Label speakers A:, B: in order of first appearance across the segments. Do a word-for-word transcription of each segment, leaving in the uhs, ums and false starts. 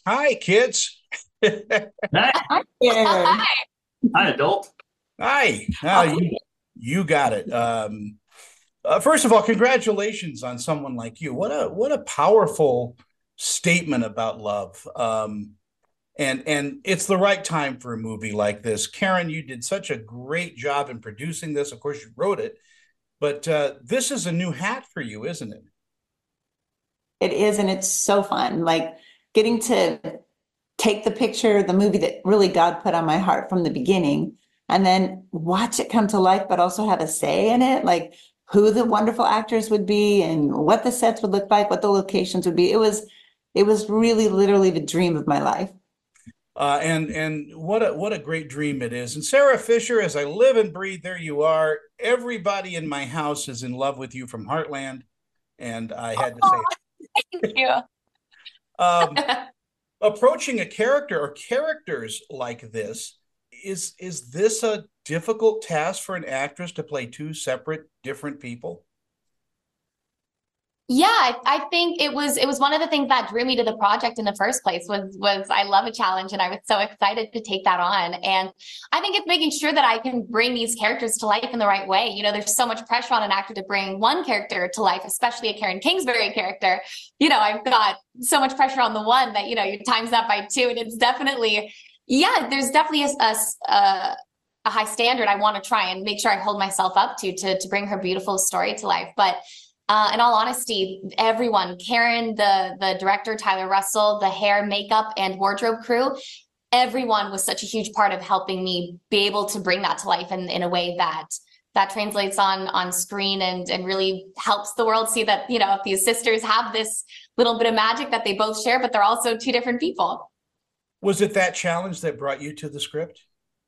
A: Hi, kids.
B: Hey,
C: Yeah.
B: hi, adult.
A: Hi. Uh, you, you got it. Um, uh, first of all, congratulations on someone like you. What a what a powerful statement about love. Um, and and it's the right time for a movie like this. Karen, you did such a great job in producing this. Of course, you wrote it, but uh, this is a new hat for you, isn't it?
C: It is, and it's so fun. Like getting to take the picture, the movie that really God put on my heart from the beginning, and then watch it come to life, but also have a say in it, like who the wonderful actors would be and what the sets would look like, what the locations would be. It was, it was really literally the dream of my life.
A: Uh, and and what a what a great dream it is. And Sarah Fisher, as I live and breathe, there you are. Everybody in my house is in love with you from Heartland, and I had to
D: Oh,
A: say,
D: thank you.
A: um, approaching a character or characters like this is is this a difficult task for an actress to play two separate, different people?
D: Yeah, I, I think it was it was one of the things that drew me to the project in the first place was was I love a challenge and I was so excited to take that on. And I think it's making sure that I can bring these characters to life in the right way. You know, there's so much pressure on an actor to bring one character to life, especially a Karen Kingsbury character. You know, I've got so much pressure on the one that, you know, you times that by two. And it's definitely, yeah, there's definitely a, a, a a high standard I want to try and make sure I hold myself up to to to bring her beautiful story to life. But uh, in all honesty, everyone, Karen, the the director, Tyler Russell, the hair, makeup, and wardrobe crew, everyone was such a huge part of helping me be able to bring that to life in, in a way that that translates on on screen and and really helps the world see that, you know, these sisters have this little bit of magic that they both share, but they're also two different people.
A: Was it that challenge that brought you to the script?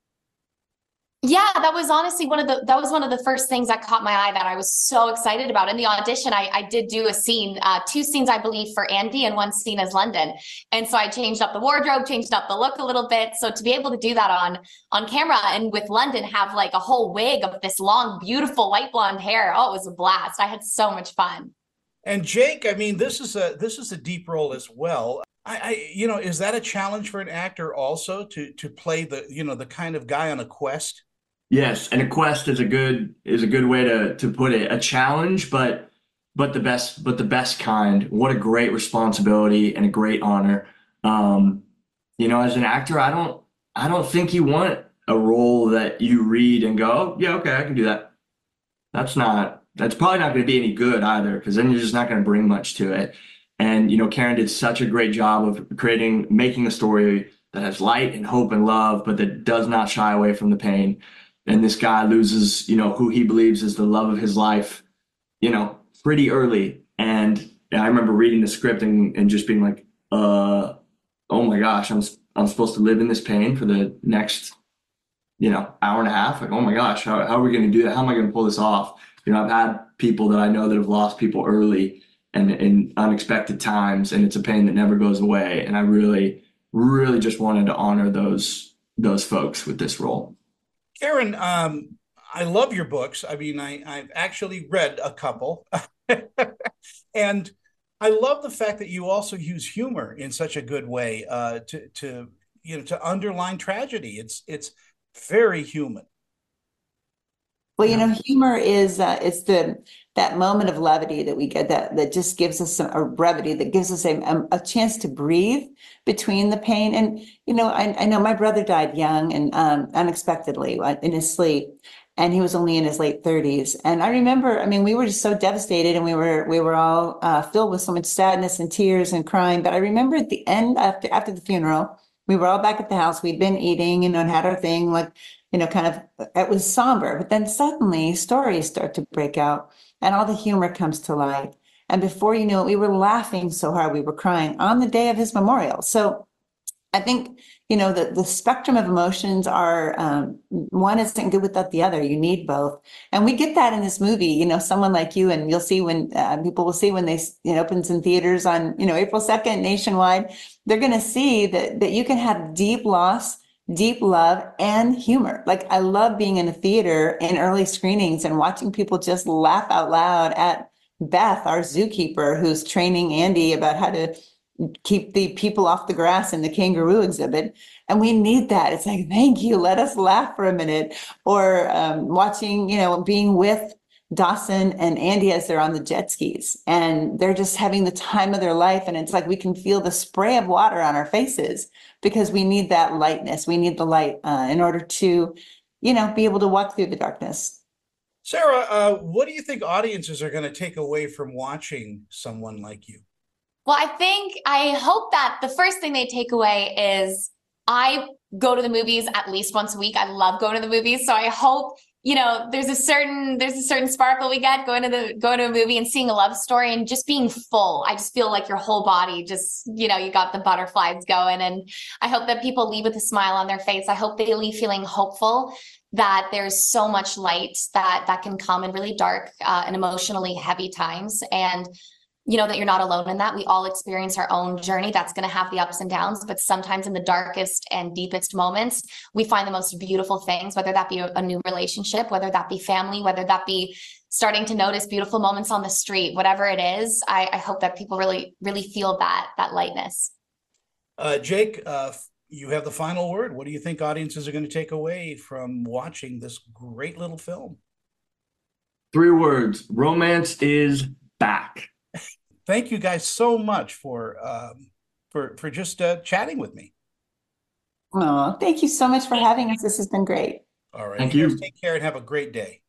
D: Yeah, that was honestly one of the that was one of the first things that caught my eye that I was so excited about. In the audition, I, I did do a scene, uh, two scenes, I believe, for Andy and one scene as London. And so I changed up the wardrobe, changed up the look a little bit. So to be able to do that on on camera and with London have like a whole wig of this long, beautiful light blonde hair. Oh, it was a blast. I had so much fun.
A: And Jake, I mean, this is a this is a deep role as well. I, I you know, is that a challenge for an actor also to to play the, you know, the kind of guy on a quest?
B: Yes, and a quest is a good is a good way to to put it. A challenge, but but the best but the best kind. What a great responsibility and a great honor. Um, you know, as an actor, I don't I don't think you want a role that you read and go, oh, yeah, okay, I can do that. That's not that's probably not going to be any good either, because then you're just not going to bring much to it. And you know, Karen did such a great job of creating, making a story that has light and hope and love, but that does not shy away from the pain. And this guy loses, you know, who he believes is the love of his life, you know, pretty early. And I remember reading the script and, and just being like, uh, oh my gosh, I'm I'm supposed to live in this pain for the next, you know, hour and a half. Like, oh my gosh, how, how are we going to do that? How am I going to pull this off? You know, I've had people that I know that have lost people early and in unexpected times, and it's a pain that never goes away. And I really, really just wanted to honor those those folks with this role.
A: Karen, um, I love your books. I mean, I, I've actually read a couple. And I love the fact that you also use humor in such a good way uh, to to you know to underline tragedy. It's it's very human.
C: Well,
A: You
C: you
A: know,
C: know, humor is uh, it's the that moment of levity that we get that that just gives us a, a brevity that gives us a, a, a chance to breathe between the pain. And you know, I, I know my brother died young and um, unexpectedly uh, in his sleep, and he was only in his late thirties. And I remember, I mean, we were just so devastated, and we were we were all uh, filled with so much sadness and tears and crying. But I remember at the end after after the funeral, we were all back at the house. We'd been eating, you know, and had our thing like you know, kind of, it was somber, but then suddenly stories start to break out and all the humor comes to light. And before you know it, we were laughing so hard we were crying on the day of his memorial. So I think, you know, the, the spectrum of emotions are, um, one isn't good without the other. You need both. And we get that in this movie, you know, someone like you, and you'll see when uh, people will see when they, it opens in theaters on, you know, April second nationwide, they're going to see that, that you can have deep loss, deep love and humor. Like I love being in a theater in early screenings and watching people just laugh out loud at Beth, our zookeeper, who's training Andy about how to keep the people off the grass in the kangaroo exhibit. And we need that. It's like, thank you, let us laugh for a minute. Or um, watching, you know, being with Dawson and Andy as they're on the jet skis and they're just having the time of their life. And it's like we can feel the spray of water on our faces because we need that lightness. We need the light uh, in order to, you know, be able to walk through the darkness.
A: Sarah, uh, what do you think audiences are going to take away from watching someone like you?
D: Well, I think, I hope that the first thing they take away is I go to the movies at least once a week. I love going to the movies. So I hope, you know, there's a certain, there's a certain sparkle we get going to the, going to a movie and seeing a love story and just being full. I just feel like your whole body just, you know, you got the butterflies going. And I hope that people leave with a smile on their face. I hope they leave feeling hopeful that there's so much light that, that can come in really dark uh, and emotionally heavy times. And you know, that you're not alone in that. We all experience our own journey. That's going to have the ups and downs, but sometimes in the darkest and deepest moments, we find the most beautiful things, whether that be a, a new relationship, whether that be family, whether that be starting to notice beautiful moments on the street, whatever it is. I, I hope that people really, really feel that, that lightness.
A: Uh, Jake, uh, you have the final word. What do you think audiences are going to take away from watching this great little film?
B: Three words: romance is back.
A: Thank you guys so much for um, for for just uh, chatting with me.
C: Oh, thank you so much for having us. This has been great.
A: All right.
B: Thank
A: you.
B: you.
A: Guys take care and have a great day.